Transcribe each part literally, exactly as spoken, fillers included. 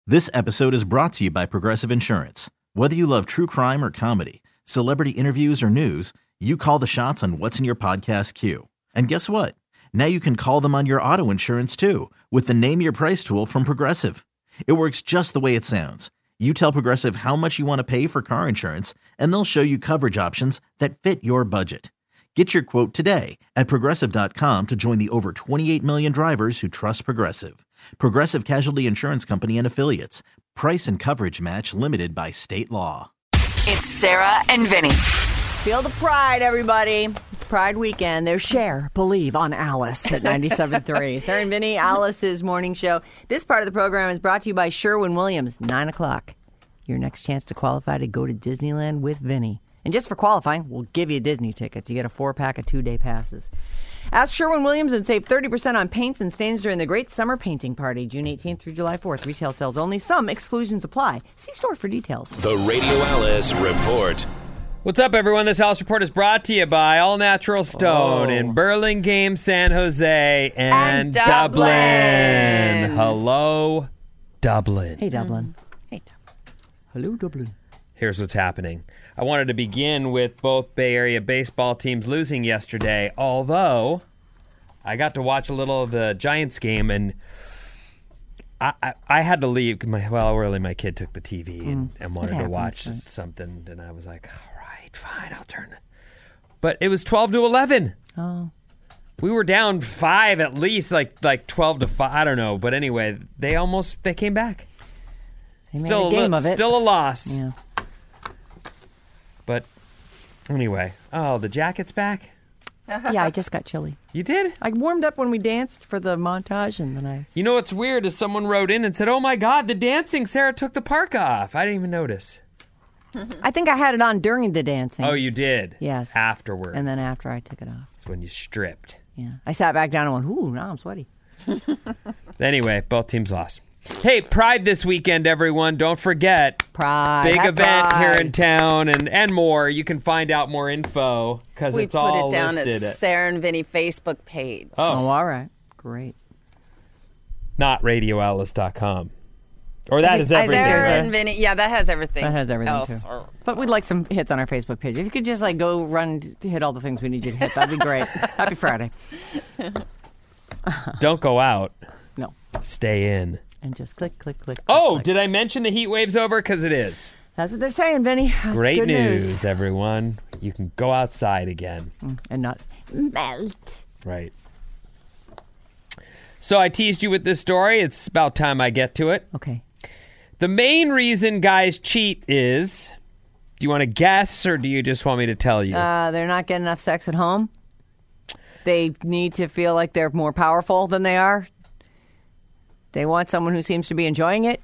This episode is brought to you by Progressive Insurance. Whether you love true crime or comedy, celebrity interviews or news, you call the shots on what's in your podcast queue. And guess what? Now you can call them on your auto insurance too with the Name Your Price tool from Progressive. It works just the way it sounds. You tell Progressive how much you want to pay for car insurance, and they'll show you coverage options that fit your budget. Get your quote today at Progressive dot com to join the over twenty-eight million drivers who trust Progressive. Progressive Casualty Insurance Company and Affiliates. Price and coverage match limited by state law. It's Sarah and Vinny. Feel the pride, everybody. It's Pride Weekend. There's Cher, Believe on Alice at ninety-seven point three. Sarah and Vinny, Alice's morning show. This part of the program is brought to you by Sherwin-Williams, nine o'clock. Your next chance to qualify to go to Disneyland with Vinny. And just for qualifying, we'll give you Disney tickets. You get a four-pack of two-day passes. Ask Sherwin-Williams and save thirty percent on paints and stains during the Great Summer Painting Party, June eighteenth through July fourth. Retail sales only. Some exclusions apply. See store for details. The Radio Alice Report. What's up, everyone? This Alice Report is brought to you by All Natural Stone oh. in Burlingame, San Jose, and, and Dublin. Dublin. Hello, Dublin. Hey, Dublin. Mm. Hey, Dublin. Hello, Dublin. Here's what's happening. I wanted to begin with both Bay Area baseball teams losing yesterday, although I got to watch a little of the Giants game, and I, I, I had to leave. My, well, really, my kid took the T V and, mm, and wanted happens, to watch right? something, and I was like, all right, fine, I'll turn it. But it was twelve to eleven. Oh. We were down five at least, like like twelve to five. I don't know. But anyway, they almost, they came back. They still made a game a, of it. Still a loss. Yeah. But anyway, oh, the jacket's back? Yeah, I just got chilly. You did? I warmed up when we danced for the montage, and then I... You know what's weird is someone wrote in and said, oh my God, the dancing, Sarah took the parka off. I didn't even notice. I think I had it on during the dancing. Oh, you did? Yes. Afterward. And then after I took it off. That's when you stripped. Yeah. I sat back down and went, ooh, now I'm sweaty. Anyway, both teams lost. Hey, Pride this weekend, everyone. Don't forget. Pride. Big Happy event Pride. here in town and, and more. You can find out more info because it's all listed. We put it down at Sarah and Vinny Facebook page. Oh. oh, all right. Great. Not radio alice dot com. Or that is everything. Sarah and Vinny. Yeah, that has everything. That has everything, else. too. But we'd like some hits on our Facebook page. If you could just, like, go run to hit all the things we need you to hit, that'd be great. Happy Friday. Don't go out. No. Stay in. And just click, click, click. click oh, click. Did I mention the heat wave's over? Because it is. That's what they're saying, Vinny. That's Great good news, news, everyone. You can go outside again. And not melt. Right. So I teased you with this story. It's about time I get to it. Okay. The main reason guys cheat is, do you want to guess or do you just want me to tell you? Uh, they're not getting enough sex at home. They need to feel like they're more powerful than they are. They want someone who seems to be enjoying it.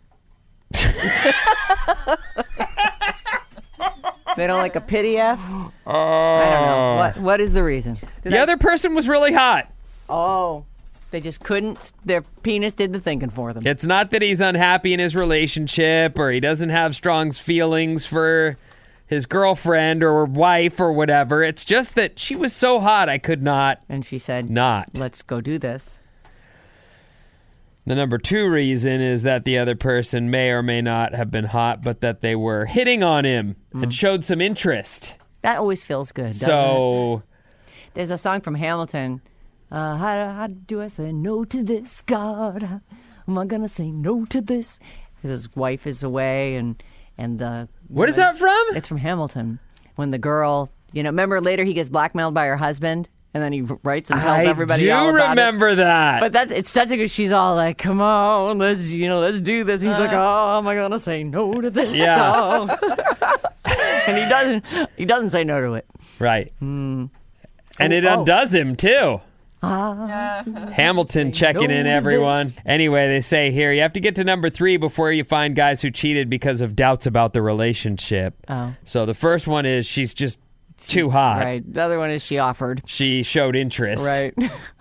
They don't like a pity F. Uh, I don't know. What What is the reason? Did the I... other person was really hot. Oh. They just couldn't. Their penis did the thinking for them. It's not that he's unhappy in his relationship or he doesn't have strong feelings for his girlfriend or wife or whatever. It's just that she was so hot I could not. And she said, not. Let's go do this. The number two reason is that the other person may or may not have been hot, but that they were hitting on him mm. and showed some interest. That always feels good, doesn't so, it? There's a song from Hamilton. Uh, how, how do I say no to this, God? How am I going to say no to this? Because his wife is away and, and the... What is that from? It's from Hamilton. When the girl, you know, remember later he gets blackmailed by her husband? And then he writes and tells I everybody all about it. I do remember that. But that's it's such a good. She's all like, "Come on, let's you know, let's do this." He's uh, like, "Oh, am I gonna say no to this?" Yeah. And he doesn't. He doesn't say no to it. Right. Mm. And it oh. undoes him too. Ah. Hamilton checking no in, everyone. This. Anyway, they say here you have to get to number three before you find guys who cheated because of doubts about the relationship. Oh. So the first one is she's just. Too hot. Right. The other one is she offered. She showed interest. Right.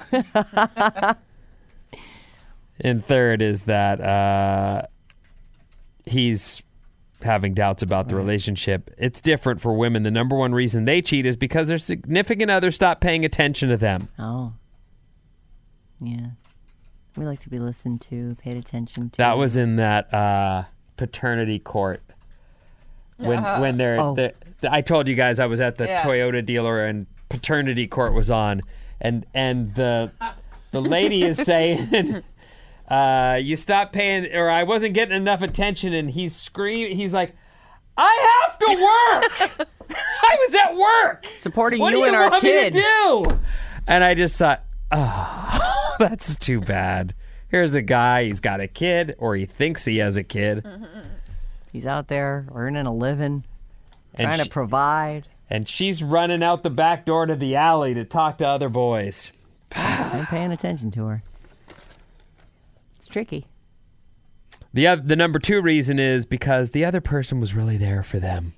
And third is that uh, he's having doubts about the relationship. It's different for women. The number one reason they cheat is because their significant other stopped paying attention to them. Oh. Yeah. We like to be listened to, paid attention to. That was in that uh, paternity court. When Uh-huh. when they're, Oh. the, I told you guys I was at the Yeah. Toyota dealer and paternity court was on, and and the the lady is saying, uh, "You stopped paying," or I wasn't getting enough attention, and he's screaming. He's like, "I have to work. I was at work supporting what you do and you our want kid. me to do?" And I just thought, oh, that's too bad. Here's a guy. He's got a kid, or he thinks he has a kid. He's out there earning a living, And trying she- to provide. And she's running out the back door to the alley to talk to other boys. I'm paying attention to her. It's tricky. The oth- the number two reason is because the other person was really there for them.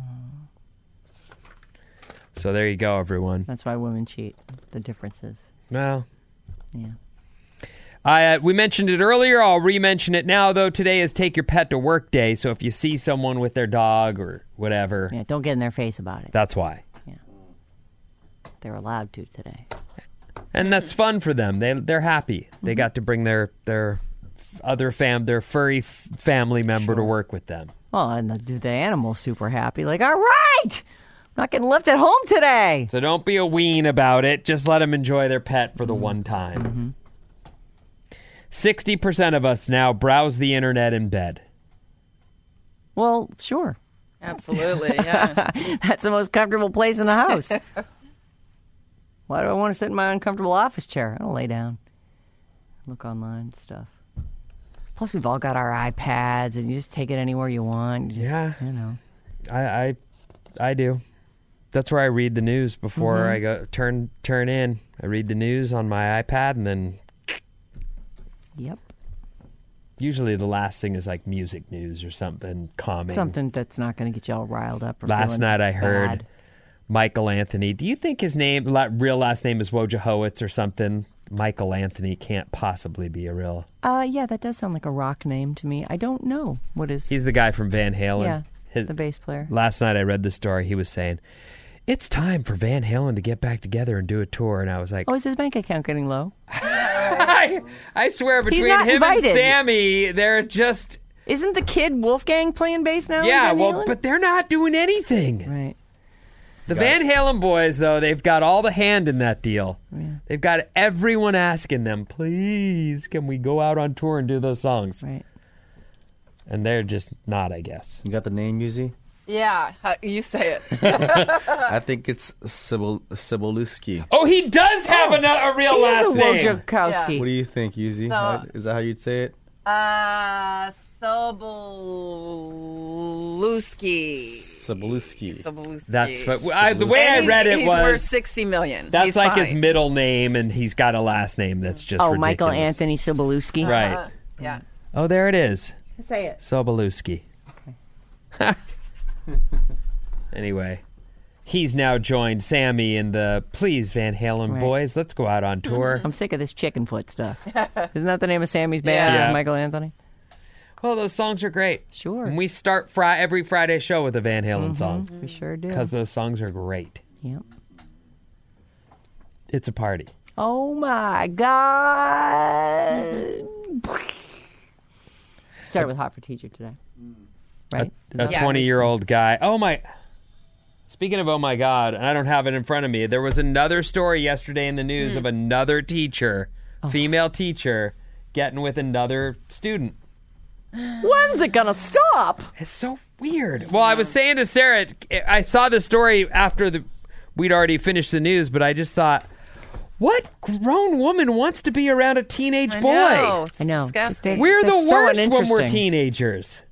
So there you go, everyone. That's why women cheat. The differences. Well, Yeah. I uh, we mentioned it earlier. I'll re-mention it now, though. Today is Take Your Pet to Work Day. So if you see someone with their dog or whatever, Yeah. Don't get in their face about it. that's why. They're allowed to today. And that's fun for them. They they're happy. They got to bring their their other fam their furry f- family member to work with them. Well, and the, the animal's super happy. Like, all right, I'm not getting left at home today. So don't be a ween about it. Just let them enjoy their pet for the one time. sixty percent of us now browse the internet in bed. Well, sure. Absolutely, yeah. That's the most comfortable place in the house. Why do I want to sit in my uncomfortable office chair? I don't lay down. Look online and stuff. Plus, we've all got our iPads, and you just take it anywhere you want. You just, Yeah. You know. I I, I do. That's where I read the news before I go turn turn in. I read the news on my iPad, and then Yep. usually the last thing is like music news or something calming. Something that's not going to get you all riled up. Or Last feeling night I heard bad. Michael Anthony. Do you think his name, la- real last name is Wojciechowicz or something? Michael Anthony can't possibly be a real. Uh, yeah, that does sound like a rock name to me. I don't know what is. He's the guy from Van Halen. yeah, His- the bass player. Last night I read the story. He was saying, it's time for Van Halen to get back together and do a tour. And I was like, Oh, is his bank account getting low? I, I swear between not him invited. and Sammy, they're just, Isn't the kid Wolfgang playing bass now? in yeah, Van well, Halen? but they're not doing anything. right. The Van Halen boys, though, they've got all the hand in that deal. Yeah. They've got everyone asking them, please, can we go out on tour and do those songs? Right. And they're just not, I guess. You got the name, Yuzi? Yeah, how- you say it. I think it's Cibul- Cibulewski. Oh, he does have a, a real He last is a name. Wojciechowski. What do you think, Yuzi? So- How- Is that how you'd say it? Uh, Sobolewski. Cibulewski. Sobolewski. That's what I, the way And I he's- read it he's was. worth sixty million. That's He's like his fine. middle name, and he's got a last name that's just Oh, ridiculous. Michael Anthony Cibulewski. Right. Uh, yeah. Oh, there it is. Say it. Sobolewski. Anyway, he's now joined Sammy in the Please Van Halen Right. boys. Let's go out on tour. I'm sick of this chicken foot stuff. Isn't that the name of Sammy's band? Yeah. with Michael Anthony? Well, those songs are great. Sure. And we start fri- every Friday show with a Van Halen song We sure do. because those songs are great. Yep. It's a party. Oh my God. Started with Hot for Teacher today. Right? A Yeah. twenty-year-old guy. Oh my. Speaking of oh my God, and I don't have it in front of me, there was another story yesterday in the news of another teacher, female teacher, getting with another student. When's it going to stop? It's so weird. Well, I was saying to Sarah, I saw the story after the we'd already finished the news, but I just thought, what grown woman wants to be around a teenage I boy? know. It's I know. disgusting. We're They're the so worst when we're uninteresting. teenagers.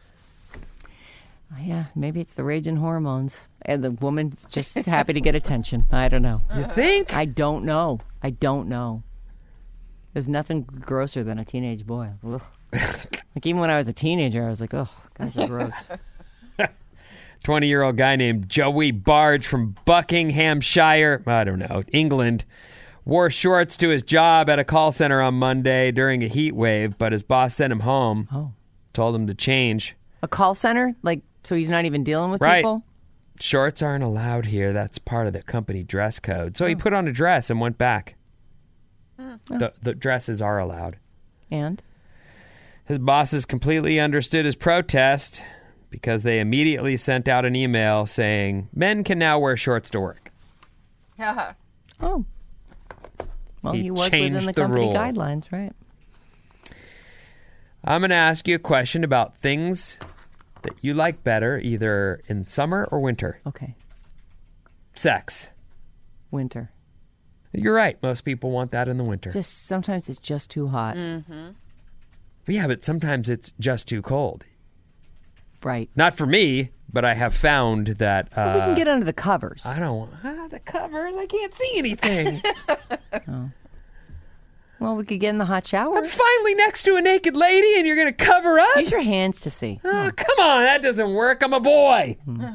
Yeah, maybe it's the raging hormones. And the woman's just happy to get attention. I don't know. You think? I don't know. I don't know. There's nothing grosser than a teenage boy. Ugh. Like, even when I was a teenager, I was like, oh, guys are gross. twenty-year-old guy named Joey Barge from Buckinghamshire, I don't know, England, wore shorts to his job at a call center on Monday during a heat wave, but his boss sent him home, Oh. told him to change. A call center? Like, so he's not even dealing with Right. people? Shorts aren't allowed here. That's part of the company dress code. So he put on a dress and went back. The, the dresses are allowed. And? His bosses completely understood his protest because they immediately sent out an email saying men can now wear shorts to work. Yeah. Oh. Well, He he, was changed within the the company rule. guidelines, right? I'm going to ask you a question about things that you like better, either in summer or winter. Okay. Sex. Winter. You're right. Most people want that in the winter. Just sometimes it's just too hot. Yeah, but sometimes it's just too cold. Right. Not for me, but I have found that uh, we can get under the covers. I don't want ah, the covers. I can't see anything. Well, we could get in the hot shower. I'm finally next to a naked lady, and you're going to cover up? Use your hands to see. Oh, come on, that doesn't work. I'm a boy.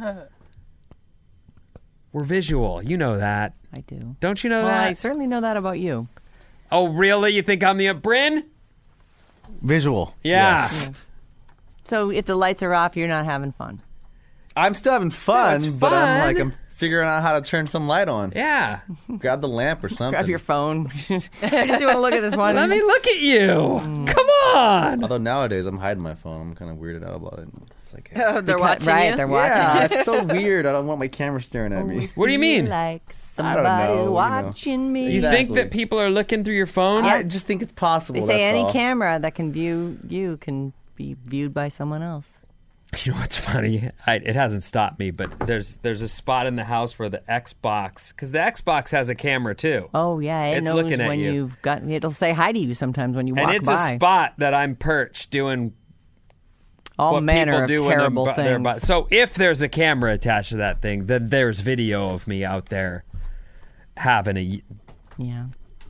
We're visual. You know that. I do. Don't you know Well, that? I certainly know that about you. Oh, really? You think I'm the Bryn? Visual. Yeah. Yes. So if the lights are off, you're not having fun. I'm still having fun, it's but I'm fun. like, I'm figuring out how to turn some light on. Yeah. Grab the lamp or something. Grab your phone. I just want to look at this one. Let me look at you. Come on. Although nowadays I'm hiding my phone. I'm kind of weirded out about it. It's like, Oh, they're Because- watching right, you. they're watching. yeah, it's so weird. I don't want my camera staring at me. What do you mean? Like I don't somebody know, you know. watching me. You think Exactly. that people are looking through your phone? I just think it's possible. They say that's any all. camera that can view you can be viewed by someone else. You know what's funny? I, it hasn't stopped me, but there's there's a spot in the house where the Xbox, because the Xbox has a camera too. Oh yeah, it It's knows looking at when you. you've gotten. It'll say hi to you sometimes when you And walk it's by. a spot that I'm perched doing All what manner people of do when terrible they're, bu- they're things. bu- So if there's a camera attached to that thing, then there's video of me out there having a. Yeah.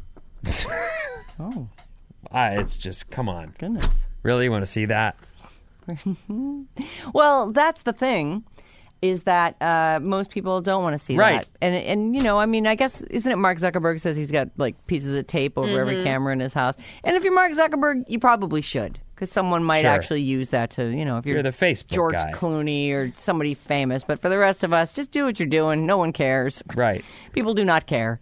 Oh I, it's just come on, goodness. really want to see that? Well, that's the thing, is that uh, most people don't want to see Right. that. And and you know, I mean, I guess isn't it Mark Zuckerberg says he's got like pieces of tape over every camera in his house. And if you're Mark Zuckerberg, you probably should, because someone might Sure. actually use that to, you know, if you're, You're the Facebook George guy. Clooney or somebody famous. But for the rest of us, just do what you're doing. No one cares. Right. People do not care.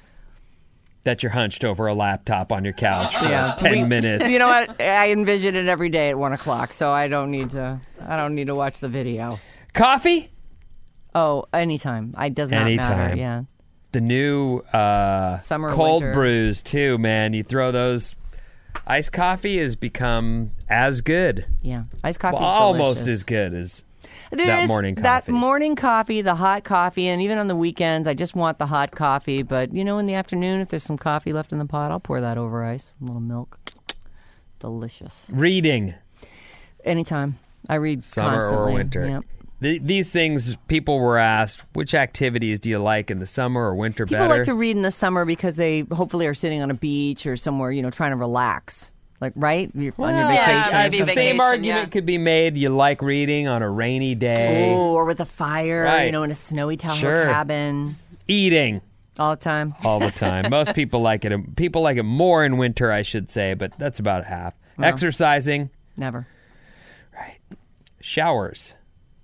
That you're hunched over a laptop on your couch for Yeah. ten We- minutes. You know what? I envision it every day at one o'clock, so I don't need to. I don't need to watch the video. Coffee? Oh, anytime. I does not matter. Anytime. Yeah. The new uh, Summer or cold winter. brews too, man. You throw those. Iced coffee has become as good, Yeah. Iced coffee. well, almost as good as There that is morning That coffee. morning coffee, the hot coffee, and even on the weekends, I just want the hot coffee. But, you know, in the afternoon, if there's some coffee left in the pot, I'll pour that over ice. A little milk. Delicious. Reading, Anytime. I read summer constantly. or winter. Yep. Th- these things, people were asked, which activities do you like in the summer or winter People better? like to read in the summer because they hopefully are sitting on a beach or somewhere, you know, trying to relax. Like, right? You're on your Well, vacation. yeah, or maybe the something. same vacation, argument yeah. could be made. You like reading on a rainy day. Oh, or with a fire, Right. you know, in a snowy Tahoe Sure. cabin Eating all the time. all the time. Most people like it. People like it more in winter, I should say, but that's about half. Exercising, Never. right? Showers.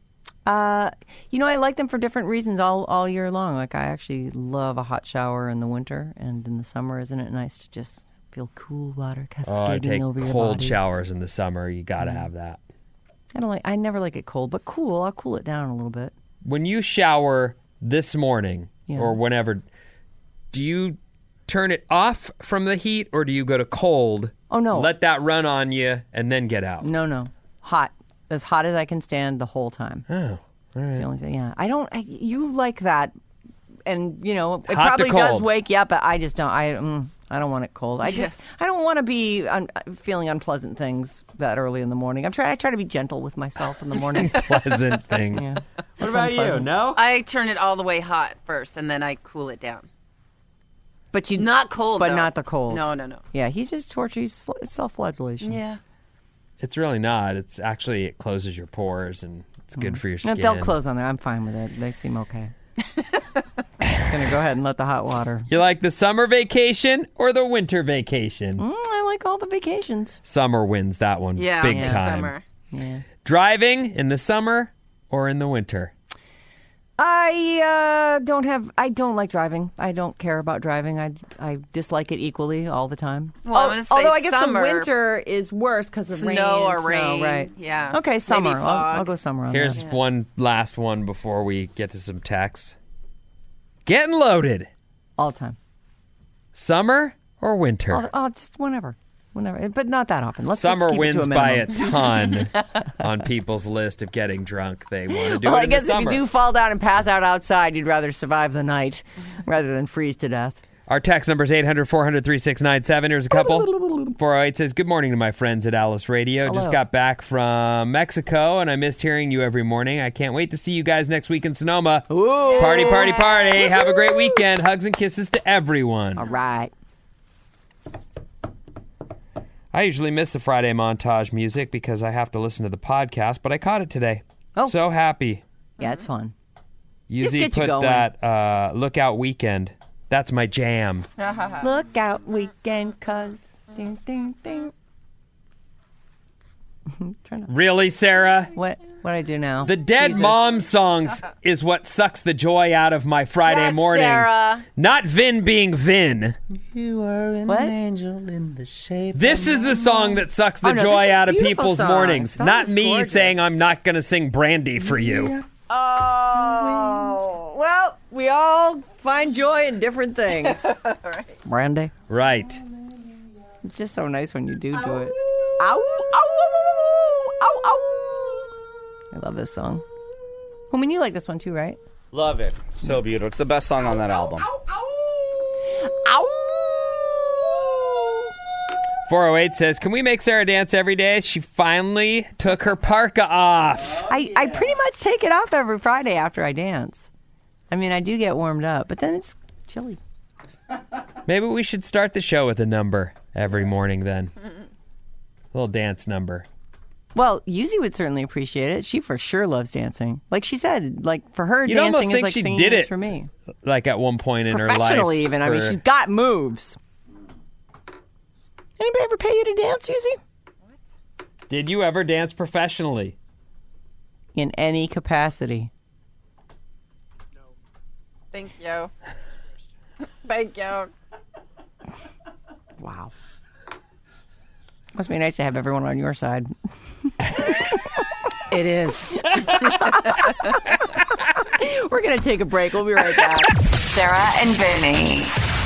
Uh, you know, I like them for different reasons all, all year long. Like, I actually love a hot shower in the winter, and in the summer, isn't it nice to just feel cool water Oh, I cascading take over your cold body? showers in the summer. You got to have that. I don't like. I never like it cold, but cool. I'll cool it down a little bit. When you shower this morning Yeah. or whenever, do you turn it off from the heat or do you go to cold? Oh, no. Let that run on you and then get out. No, no, hot, as hot as I can stand the whole time. Oh, all That's right. the only thing. Yeah, I don't. I, you like that, and you know it Hot to probably does cold. wake you up. But I just don't. I mm, I don't want it cold. I just I don't want to be un, feeling unpleasant things that early in the morning. I'm try I try to be gentle with myself in the morning. Pleasant things. Yeah. What That's about you? unpleasant. No? I turn it all the way hot first, and then I cool it down. But you Not cold, but though. not the cold. No, no, no. Yeah, he's just torture. He's sl- it's self-flagellation. Yeah. It's really not. It's actually, it closes your pores and it's good for your No, skin. they'll close on there. I'm fine with it. They seem okay. Just gonna go ahead and let the hot water. You like the summer vacation or the winter vacation? Mm, I like all the vacations. Summer wins that one Yeah. big yeah. time. Summer. Yeah. Driving in the summer or in the winter? I uh, don't have. I don't like driving. I don't care about driving. I, I dislike it equally all the time. Well, I'm gonna say although I guess summer. the winter is worse because of Snow rain, or snow, rain. right? Yeah. Okay, summer. Maybe I'll, fog. I'll go summer on Here's that. one last one before we get to some texts. Getting loaded. All the time. Summer or winter? Oh, oh, just whenever, whenever, but not that often. Let's Summer let's keep it to wins a by a minimum. ton on people's list of getting drunk. They want to do Well, it I in guess the if you summer. do fall down and pass out outside, you'd rather survive the night rather than freeze to death. Our text number is eight hundred, four hundred, three six nine seven. Here's a couple. four oh eight says, good morning to my friends at Alice Radio. Hello. Just got back from Mexico, and I missed hearing you every morning. I can't wait to see you guys next week in Sonoma. Ooh. Party, party, party. Have a great weekend. Hugs and kisses to everyone. All right. I usually miss the Friday montage music because I have to listen to the podcast, but I caught it today. Oh. So happy. Yeah, it's fun. Yuzi get you put going. that uh, Lookout Weekend. That's my jam. Look out, weekend, cuz. Ding, ding, ding. Trying to, Really, Sarah? what what I do now? The Dead Jesus. Mom songs is what sucks the joy out of my Friday Yes, morning. Sarah. Not Vin being Vin. You are an What? angel in the shape. This is the song that sucks the Oh, no, joy this is out of beautiful people's song. mornings. That Not is me gorgeous. saying I'm not going to sing Brandy for you. Oh, well, we all find joy in different things. Brandy. Right. It's just so nice when you do do it. Ow, ow, ow, ow, ow. I love this song. I mean, you like this one too, right? Love it. So beautiful. It's the best song on that album. Ow. four oh eight says, can we make Sarah dance every day? She finally took her parka off. I, I pretty much take it off every Friday after I dance. I mean, I do get warmed up, but then it's chilly. Maybe we should start the show with a number every morning then. A little dance number. Well, Yuzi would certainly appreciate it. She for sure loves dancing. Like she said, like for her, You'd almost dancing is think like she singing did is it for me. Like at one point in her life. Professionally, even. I mean, for- she's got moves. Anybody ever pay you to dance, Yuzi? Did you ever dance professionally? In any capacity. Thank you. Thank you. Wow. Must be nice to have everyone on your side. It is. We're going to take a break. We'll be right back. Sarah and Vinny.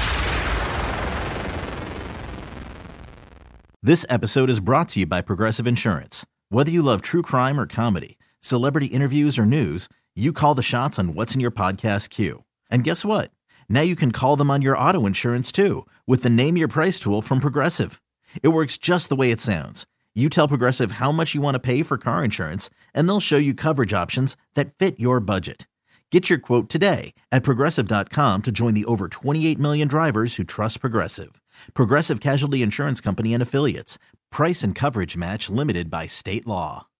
This episode is brought to you by Progressive Insurance. Whether you love true crime or comedy, celebrity interviews or news, you call the shots on what's in your podcast queue. And guess what? Now you can call them on your auto insurance too with the Name Your Price tool from Progressive. It works just the way it sounds. You tell Progressive how much you want to pay for car insurance, and they'll show you coverage options that fit your budget. Get your quote today at Progressive dot com to join the over twenty-eight million drivers who trust Progressive. Progressive Casualty Insurance Company and Affiliates. Price and coverage match limited by state law.